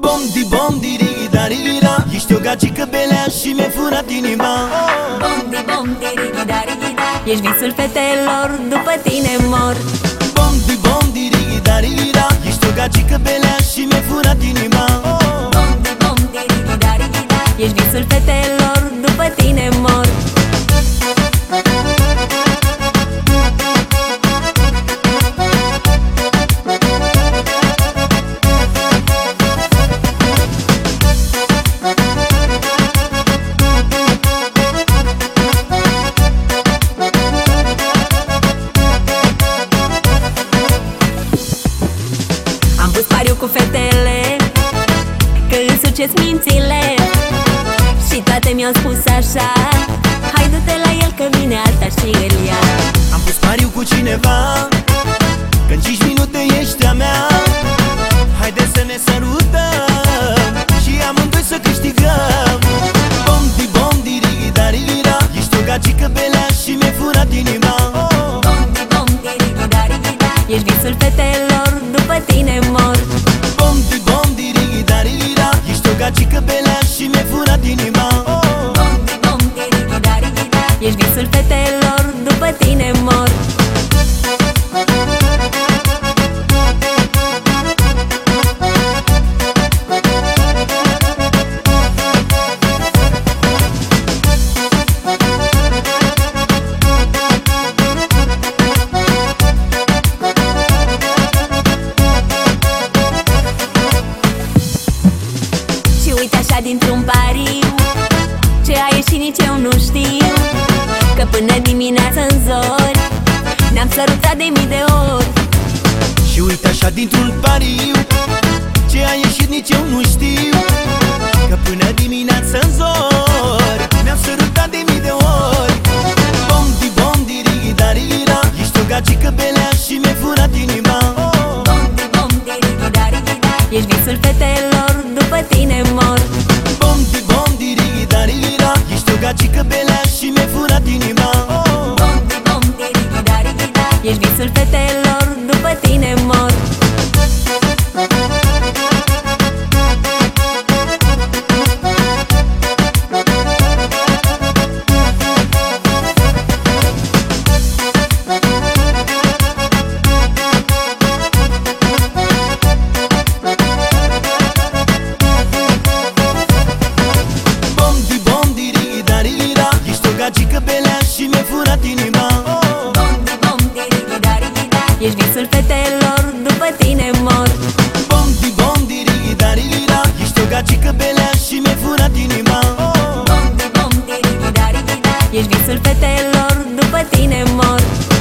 Bomdi, bomdi, rigida, ești o gagică belea și mi-ai furat inima. Bomdi, bomdi, rigida, ești visul fetelor, după tine mor. Bomdi, bomdi, rigida, ești o gagică belea și mi-ai furat inima. Bomdi, bomdi, rigida, ești visul fetelor, după tine mor. Am pus pariu cu fetele că însuceți mințile și toate mi-au spus așa: hai du-te la el că vine alta și îl ia. Am pus pariu cu cineva că în 5 minute ești a mea. Haide să ne sărutăm și amândoi să câștigăm. Bomdi, bomdi, rigida, ești o gagică belea și mi-ai furat inima. Bomdi, bomdi, rigida, ești visul fetelor, după tine mor. Bomdi, bomdi, rigida, ești o gagică belea și mi-ai furat inima. Bomdi, bomdi, rigida, ești visul fetelor, după tine mor. Și uite așa dintr-un pariu ce a ieșit nici eu nu știu, că până dimineața în zori ne-am sărutat de mii de ori. Și uite așa dintr-un pariu ce a ieșit nici eu nu știu, că până dimineața în zori mi-am sărutat de mii de ori. Bomdi, bomdi, rigida, ești o gagică belea și mi-ai furat inima. Bomdi, bomdi, rigida, ești visul fetelor, după tine mor. Bomdi, bomdi, rigida, ești o gagică belea și mi-ai furat inima. Bomdi, bomdi, rigida, ești visul fetelor, după tine mor. Bomdi, bomdi, rigida, ești o gagică belea și mi-ai furat inima. Bomdi, bomdi, rigida, ești visul fetelor, după tine mor. Bomdi, bomdi, rigida, ești o gagică belea și mi-ai furat inima. Bomdi, bomdi, rigida, ești visul fetelor, după tine mor.